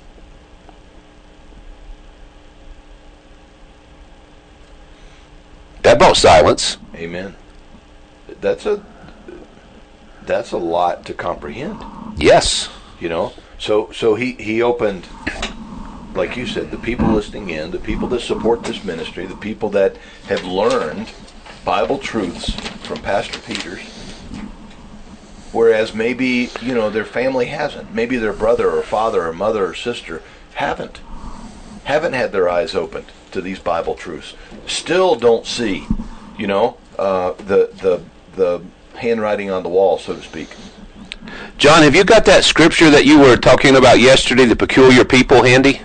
That brought silence. Amen. That's a that's a lot to comprehend. Yes. You know, so so he he opened, like you said, the people listening in, the people that support this ministry, the people that have learned Bible truths from Pastor Peters, whereas maybe, you know, their family hasn't. Maybe their brother or father or mother or sister haven't haven't had their eyes opened to these Bible truths still don't see, you know, uh, the the the handwriting on the wall, so to speak. John, have you got that scripture that you were talking about yesterday, the peculiar people, handy?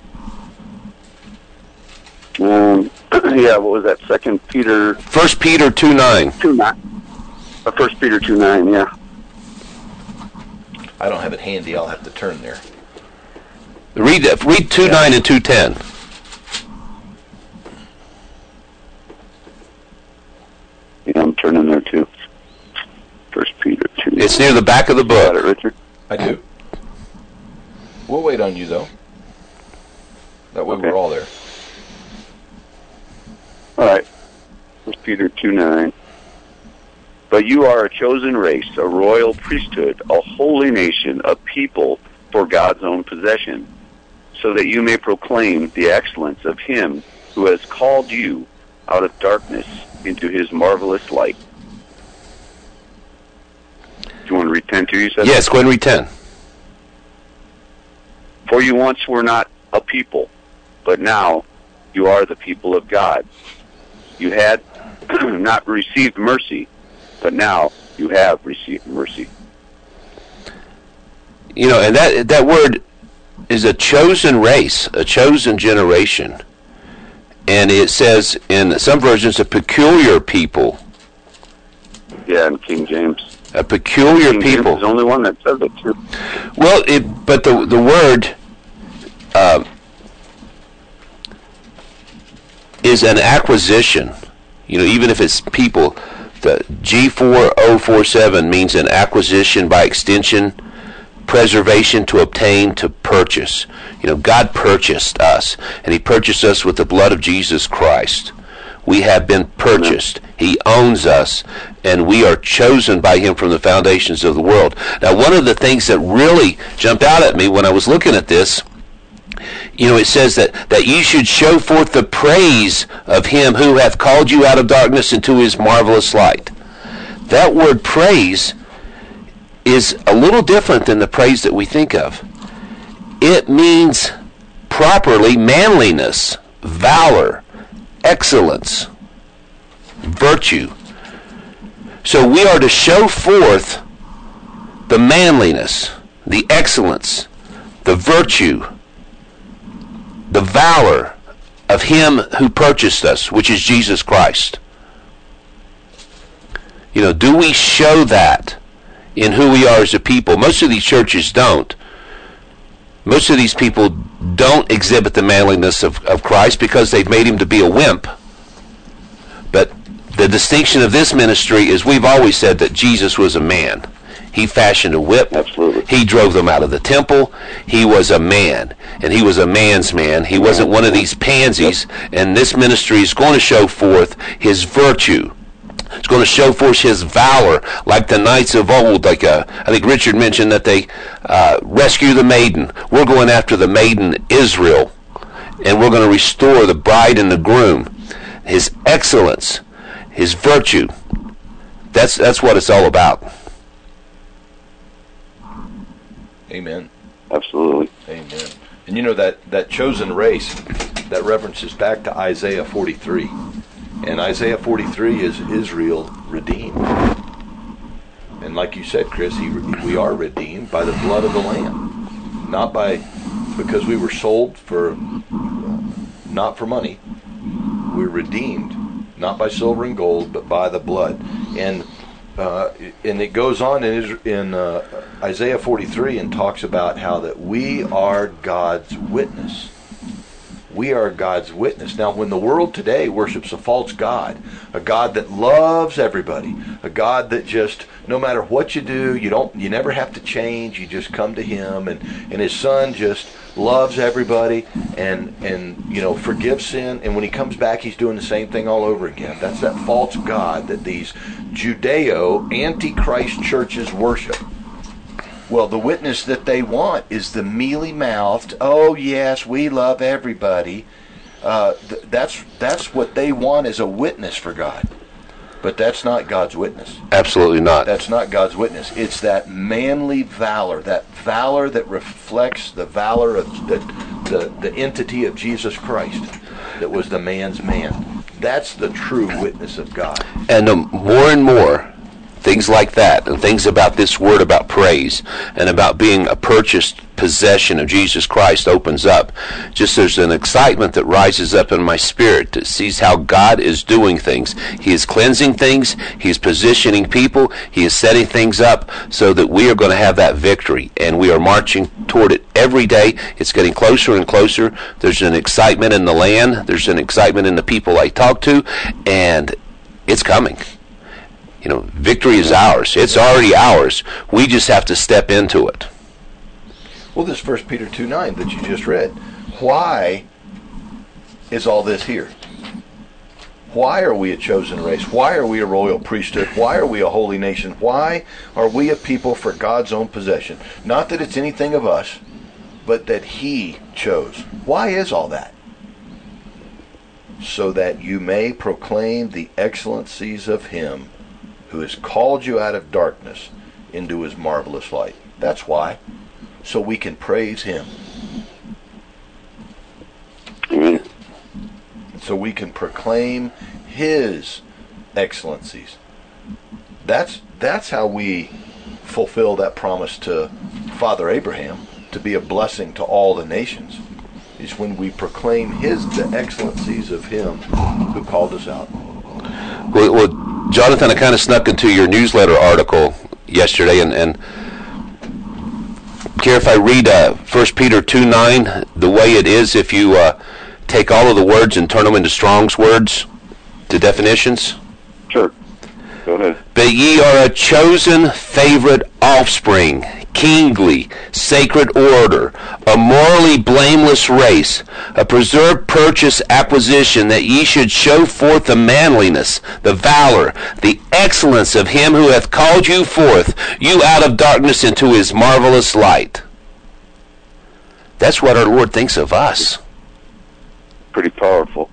Um, yeah, what was that? Second Peter. First Peter two nine. Two nine. Uh, First Peter two nine. Yeah. I don't have it handy. I'll have to turn there. Read that. Read two nine yeah. and two ten. Yeah, I'm turning there too. First Peter two. It's near the back of the book. Got it, Richard? I do. We'll wait on you though. That way Okay. we're all there. All right. First Peter two nine. But you are a chosen race, a royal priesthood, a holy nation, a people for God's own possession, so that you may proclaim the excellence of Him who has called you out of darkness into His marvelous light. Do you want to read ten too, you said? Yes, go ahead and read ten. For you once were not a people, but now you are the people of God. You had not received mercy, but now you have received mercy. You know, and that that word is a chosen race, a chosen generation. And it says in some versions, a peculiar people. Yeah, in King James. A peculiar King people. James is the only one that says it too. Well, it, but the the word uh, is an acquisition. You know, even if it's people, the G four oh four seven means an acquisition by extension, preservation, to obtain, to purchase. You know, God purchased us, and He purchased us with the blood of Jesus Christ. We have been purchased. He owns us, and we are chosen by Him from the foundations of the world. Now, one of the things that really jumped out at me when I was looking at this, you know, it says that, that you should show forth the praise of Him who hath called you out of darkness into His marvelous light. That word praise is a little different than the praise that we think of. It means properly manliness, valor, excellence, virtue. So we are to show forth the manliness, the excellence, the virtue, the valor of Him who purchased us, which is Jesus Christ. You know, do we show that in who we are as a people? Most of these churches don't. Most of these people don't exhibit the manliness of, of Christ because they've made Him to be a wimp. But the distinction of this ministry is we've always said that Jesus was a man. He fashioned a whip. Absolutely. He drove them out of the temple. He was a man, and He was a man's man. He wasn't one of these pansies, and this ministry is going to show forth His virtue. It's going to show forth His valor, like the knights of old. Like uh, I think Richard mentioned that they uh, rescue the maiden. We're going after the maiden Israel, and we're going to restore the bride and the groom. His excellence, His virtue. That's that's what it's all about. Amen. Absolutely. Amen. And you know that, that chosen race, that references back to Isaiah forty-three. And Isaiah forty-three is Israel redeemed. And like you said, Chris, he, we are redeemed by the blood of the Lamb. Not by, because we were sold for, not for money. We're redeemed, not by silver and gold, but by the blood. And uh, and it goes on in, in uh, Isaiah forty-three and talks about how that we are God's witness. We are God's witness. Now, when the world today worships a false God, a God that loves everybody, a God that just, no matter what you do, you don't, you never have to change. You just come to Him, and, and His Son just loves everybody, and and you know forgives sin. And when He comes back, He's doing the same thing all over again. That's that false God that these Judeo Antichrist churches worship. Well, the witness that they want is the mealy-mouthed, oh yes, we love everybody. Uh, th- that's that's what they want as a witness for God. But that's not God's witness. Absolutely not. That's not God's witness. It's that manly valor, that valor that reflects the valor of the, the, the entity of Jesus Christ that was the man's man. That's the true witness of God. And um, more and more, things like that, and things about this word about praise, and about being a purchased possession of Jesus Christ opens up. Just there's an excitement that rises up in my spirit that sees how God is doing things. He is cleansing things. He is positioning people. He is setting things up so that we are going to have that victory, and we are marching toward it every day. It's getting closer and closer. There's an excitement in the land. There's an excitement in the people I talk to, and it's coming. You know, victory is ours. It's already ours. We just have to step into it. Well, this First Peter two nine that you just read, why is all this here? Why are we a chosen race? Why are we a royal priesthood? Why are we a holy nation? Why are we a people for God's own possession? Not that it's anything of us, but that He chose. Why is all that? So that you may proclaim the excellencies of Him who has called you out of darkness into His marvelous light. That's why. So we can praise Him. Amen. So we can proclaim His excellencies. That's that's how we fulfill that promise to Father Abraham to be a blessing to all the nations. Is when we proclaim His the excellencies of Him who called us out. Well, well Jonathan, I kind of snuck into your newsletter article yesterday, and, and care if I read uh, First Peter two nine the way it is if you uh, take all of the words and turn them into Strong's words to definitions? Sure. Go ahead. But ye are a chosen favorite offspring, kingly, sacred order, a morally blameless race, a preserved purchase acquisition, that ye should show forth the manliness, the valor, the excellence of Him who hath called you forth, you out of darkness into His marvelous light. That's what our Lord thinks of us. Pretty powerful.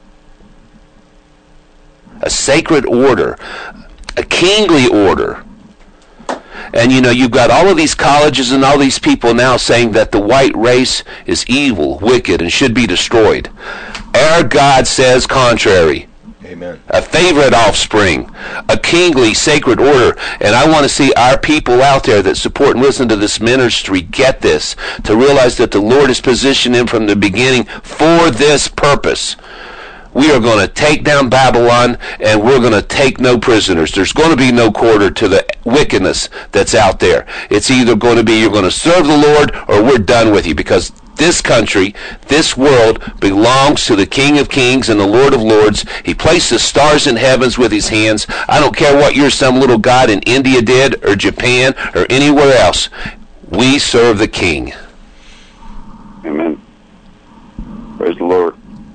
A sacred order, a kingly order. And you know, you've got all of these colleges and all these people now saying that the white race is evil, wicked, and should be destroyed. Our God says contrary. Amen. A favorite offspring, a kingly, sacred order. And I want to see our people out there that support and listen to this ministry get this, to realize that the Lord has positioned them from the beginning for this purpose. We are going to take down Babylon, and we're going to take no prisoners. There's going to be no quarter to the wickedness that's out there. It's either going to be you're going to serve the Lord, or we're done with you, because this country, this world, belongs to the King of Kings and the Lord of Lords. He placed the stars in heavens with His hands. I don't care what your some little god in India did, or Japan, or anywhere else. We serve the King. Amen. Praise the Lord.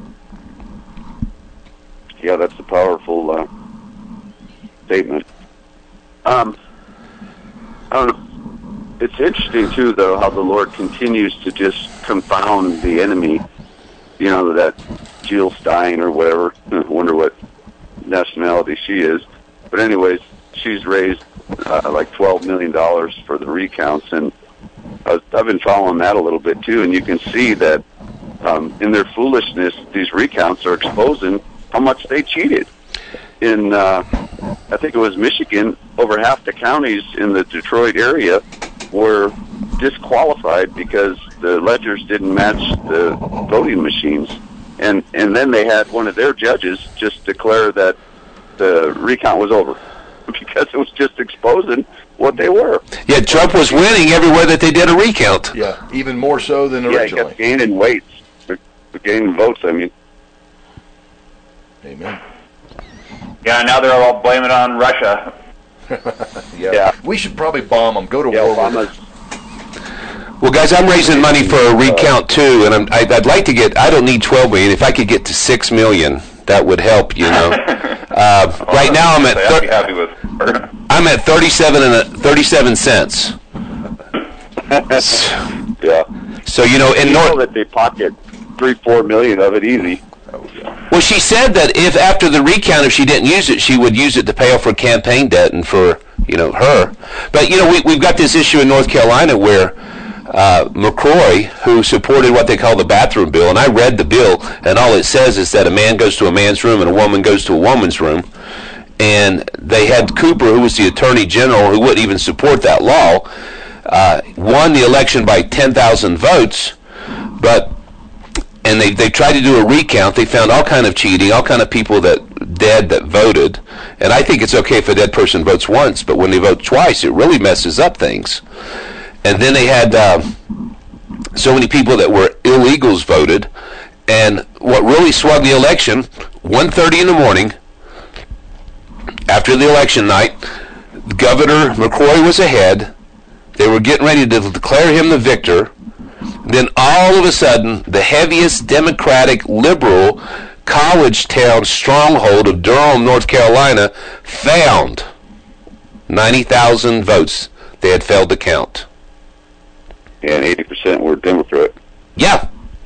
Yeah, that's a powerful uh, statement. Um, I don't know. It's interesting, too, though, how the Lord continues to just confound the enemy. You know, that Jill Stein or whatever. I wonder what nationality she is. But anyways, she's raised uh, like twelve million dollars for the recounts. And I was, I've been following that a little bit, too. And you can see that um, in their foolishness, these recounts are exposing how much they cheated. In, uh, I think it was Michigan, over half the counties in the Detroit area were disqualified because the ledgers didn't match the voting machines. And and then they had one of their judges just declare that the recount was over because it was just exposing what they were. Yeah, Trump was winning everywhere that they did a recount. Yeah, even more so than Yeah, originally. he kept gaining weights, or gaining votes, I mean. Amen. Yeah, now they're all blaming it on Russia. yeah. Yeah. We should probably bomb them. Go to Yeah, war with Obama's, them. Well, guys, I'm raising money for a recount too, and I'm, I'd, I'd like to get. I don't need twelve million. If I could get to six million, that would help. You know. Uh, right now, I'm at. I'd be Thir- happy with. I'm at thirty-seven and a, thirty-seven cents. yeah. So you know, in You know North. that they pocket three, four million of it easy. Well, she said that if after the recount, if she didn't use it, she would use it to pay off her campaign debt and for, you know, her. But, you know, we, we've got this issue in North Carolina where uh, McCrory, who supported what they call the bathroom bill, and I read the bill, and all it says is that a man goes to a man's room and a woman goes to a woman's room. And they had Cooper, who was the Attorney General, who wouldn't even support that law, uh, won the election by ten thousand votes, but and they they tried to do a recount. They found all kind of cheating, all kind of people that dead that voted. And I think it's okay if a dead person votes once, but when they vote twice, it really messes up things. And then they had uh, so many people that were illegals voted, and what really swung the election, one thirty in the morning, after the election night, Governor McCrory was ahead. They were getting ready to declare him the victor. Then all of a sudden, the heaviest Democratic liberal college town stronghold of Durham, North Carolina, found ninety thousand votes they had failed to count. And eighty percent were Democrat. Yeah.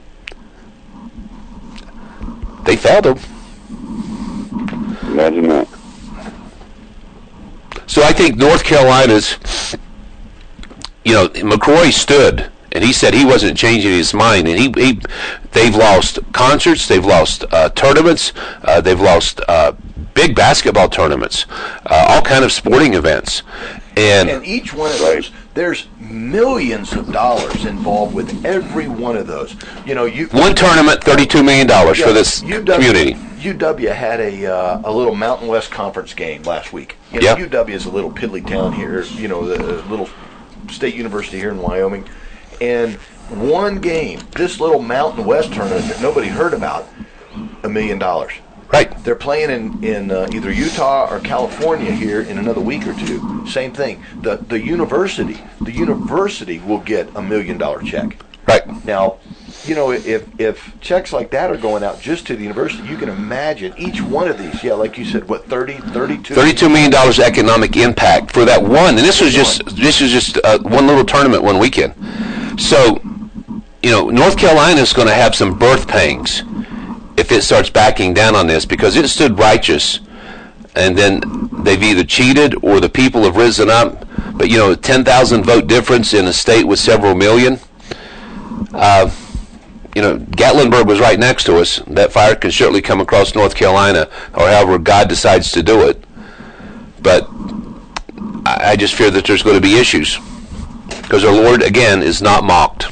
They failed him. Imagine that. So I think North Carolina's, you know, McCrory stood, and he said he wasn't changing his mind, and he, he they've lost concerts, they've lost uh, tournaments, uh, they've lost uh, big basketball tournaments, uh, all kind of sporting events, and and each one of those, there's millions of dollars involved with every one of those. You know, you one tournament, thirty-two million dollars yeah, for this U W, community. U W had a uh, a little Mountain West Conference game last week. You know, yep. U W is a little piddly town here, you know, the little state university here in Wyoming. And one game, this little Mountain West tournament that nobody heard about, a million dollars. Right. They're playing in, in uh, either Utah or California here in another week or two. Same thing. The the university, the university will get a million dollar check. Right. Now, you know, if if checks like that are going out just to the university, you can imagine each one of these. Yeah, like you said, what thirty, thirty-two thirty-two million dollars economic impact for that one, and this was just this was just uh, one little tournament one weekend. So, you know, North Carolina is going to have some birth pangs if it starts backing down on this, because it stood righteous, and then they've either cheated or the people have risen up. But you know, ten thousand vote difference in a state with several million. Uh, you know, Gatlinburg was right next to us. That fire can certainly come across North Carolina, or however God decides to do it. But I, I just fear that there's going to be issues, because our Lord, again, is not mocked.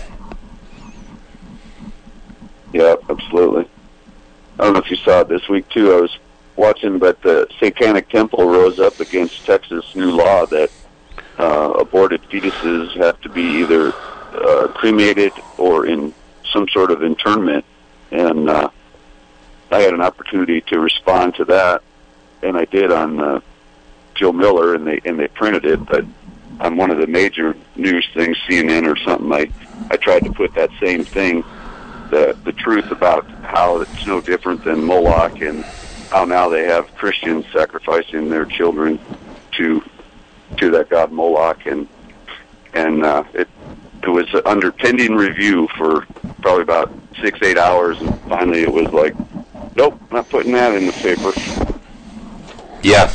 Yeah, absolutely. I don't know if you saw it this week, too. I was watching, but the Satanic Temple rose up against Texas' new law that uh, aborted fetuses have to be either uh, cremated or in some sort of internment. And uh, I had an opportunity to respond to that, and I did on uh, Joe Miller, and they and they printed it. But on one of the major news things, C N N or something, I, I tried to put that same thing, the the truth about how it's no different than Moloch, and how now they have Christians sacrificing their children to to that god Moloch, and and uh, it it was under pending review for probably about six eight hours, and finally it was like, nope, not putting that in the paper. Yeah.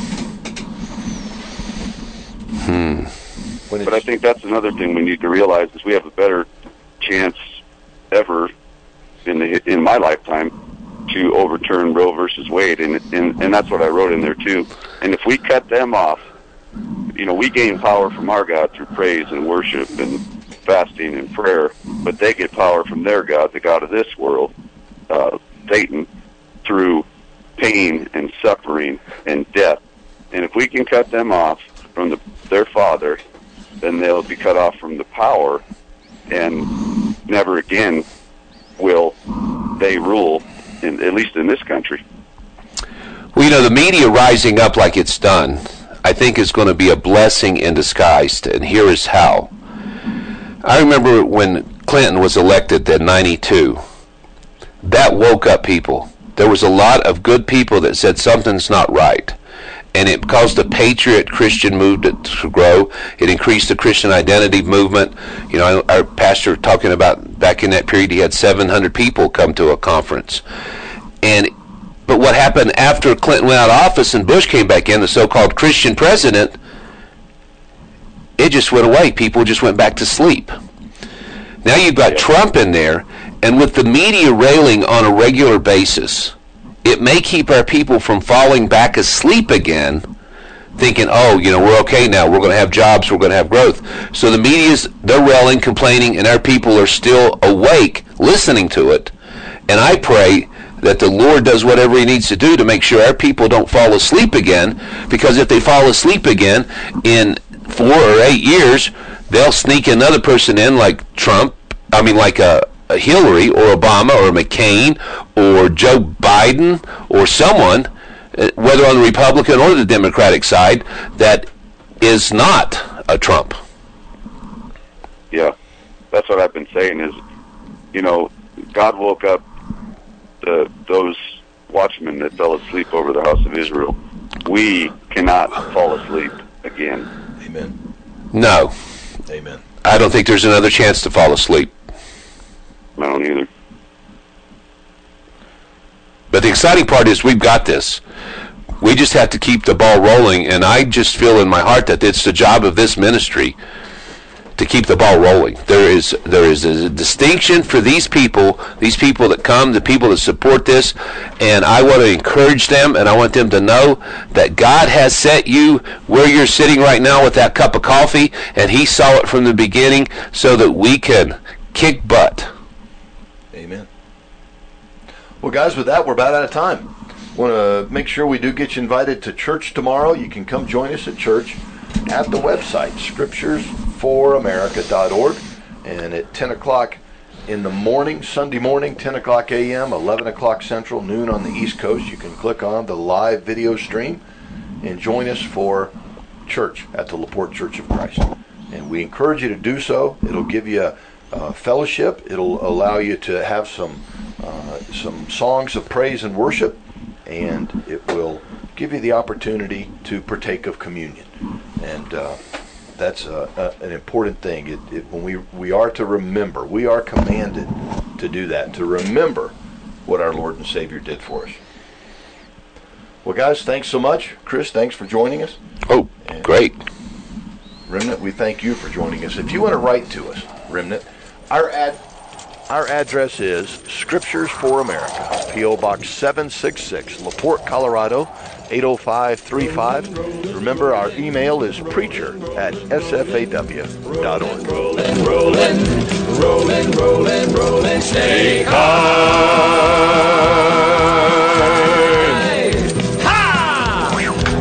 Hmm. But I think that's another thing we need to realize is we have a better chance ever in the in my lifetime to overturn Roe versus Wade, and and and that's what I wrote in there too. And if we cut them off, you know, we gain power from our God through praise and worship and fasting and prayer, but they get power from their God, the God of this world, uh, Satan, through pain and suffering and death. And if we can cut them off from the, their Father, then they'll be cut off from the power, and never again will they rule, in, at least in this country. Well, you know, the media rising up like it's done, I think is going to be a blessing in disguise, and here is how. I remember when Clinton was elected in ninety-two, that woke up people. There was a lot of good people that said something's not right, and it caused the patriot Christian movement to grow. It increased the Christian identity movement. You know, our pastor talking about back in that period, he had seven hundred people come to a conference. And but what happened after Clinton went out of office and Bush came back in, the so-called Christian president, it just went away. People just went back to sleep. Now you've got Trump in there, and with the media railing on a regular basis, it may keep our people from falling back asleep again, thinking, oh, you know, we're okay now, we're going to have jobs, we're going to have growth. So the media's, they're railing, complaining, and our people are still awake, listening to it. And I pray that the Lord does whatever he needs to do to make sure our people don't fall asleep again, because if they fall asleep again in four or eight years, they'll sneak another person in like Trump, I mean like a, a Hillary or Obama or McCain or Joe Biden or someone, whether on the Republican or the Democratic side, that is not a Trump. Yeah, that's what I've been saying is, you know, God woke up the, those watchmen that fell asleep over the house of Israel. We cannot fall asleep again. Amen. No. Amen. I don't think there's another chance to fall asleep. I don't either. But the exciting part is we've got this. We just have to keep the ball rolling, and I just feel in my heart that it's the job of this ministry to keep the ball rolling. There is there is a distinction for these people, these people that come, the people that support this, and I want to encourage them, and I want them to know that God has set you where you're sitting right now with that cup of coffee, and he saw it from the beginning so that we can kick butt. Amen. Well, guys, with that, we're about out of time. Want to make sure we do get you invited to church tomorrow. You can come join us at church at the website, scriptures for america dot org. And at ten o'clock in the morning, Sunday morning, ten o'clock a m, eleven o'clock Central, noon on the East Coast, you can click on the live video stream and join us for church at the LaPorte Church of Christ. And we encourage you to do so. It'll give you a, a fellowship. It'll allow you to have some uh, some songs of praise and worship, and it will give you the opportunity to partake of communion. And uh, that's a, a, an important thing. It, it, when we, we are to remember, we are commanded to do that, to remember what our Lord and Savior did for us. Well, guys, thanks so much. Chris, thanks for joining us. Oh, and great. Remnant, we thank you for joining us. If you want to write to us, Remnant, our ad Our address is Scriptures for America, P O Box seven six six, LaPorte, Colorado, eight oh five three five. Remember, our email is preacher at s f a w dot org. Rolling, rolling, rolling, rolling, rolling, stay high. Ha!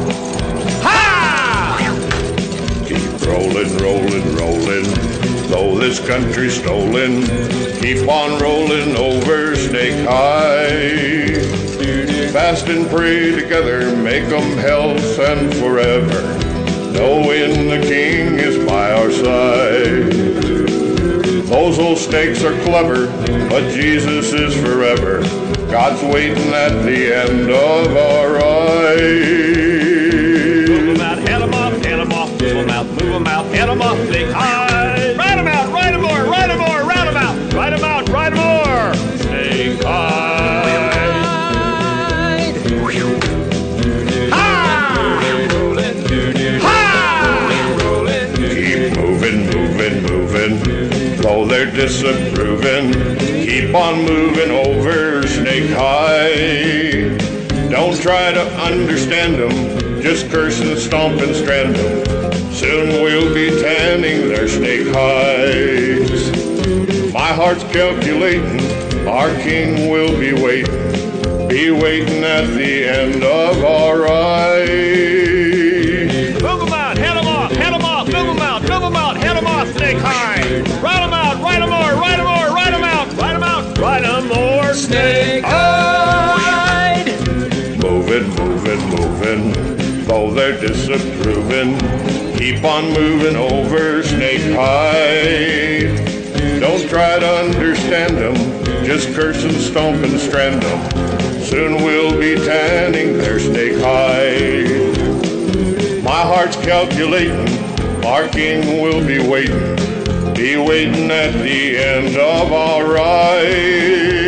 Ha! Keep rolling, rolling, rolling, though this country's stolen. Keep on rolling over Snake High. Fast and pray together, make 'em health and forever, knowing the King is by our side. Those old snakes are clever, but Jesus is forever. God's waiting at the end of our ride. Move 'em out, head 'em off, head 'em off, move 'em out, move 'em out, head 'em off, Snake High. Ride 'em out, ride 'em more, ride 'em more, ride 'em out, ride 'em out, ride 'em more, Snake High. Though they're disapproving, keep on moving over Snake High. Don't try to understand them, just curse and stomp and strand them. Soon we'll be tanning their snake hides. My heart's calculating, our King will be waiting, be waiting at the end of our ride. Move 'em out, head 'em off, head 'em off, move 'em out, move 'em out, head 'em off, Snake High. Ride 'em out, ride 'em more, ride 'em more, ride 'em out, ride 'em out, ride 'em more, Snake High. Moving, moving, moving, though they're disapproving, keep on moving over Snake High. Don't try to understand them, just curse and stomp and strand them. Soon we'll be tanning their Snake High. My heart's calculating, our King will be waiting, be waiting at the end of our ride.